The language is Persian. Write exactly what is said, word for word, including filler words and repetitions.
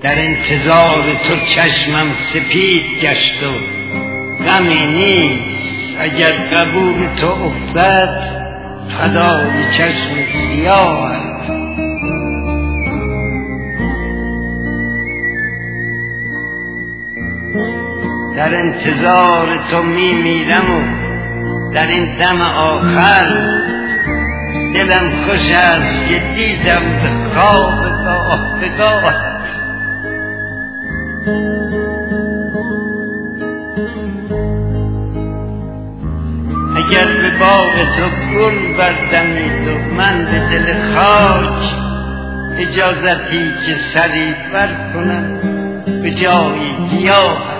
در انتظار تو چشمم سپید گشت و غمی نیست، اگر قبول تو افتد فدای چشم سیاهت. در انتظار تو می میرم و در این دم آخر دلم خوش است که دیدم به خواب گاه به گاهت. اگر به باغ تو گل بردمید و من به دل خاک اجازتی که سری بر کنم به جای گیاه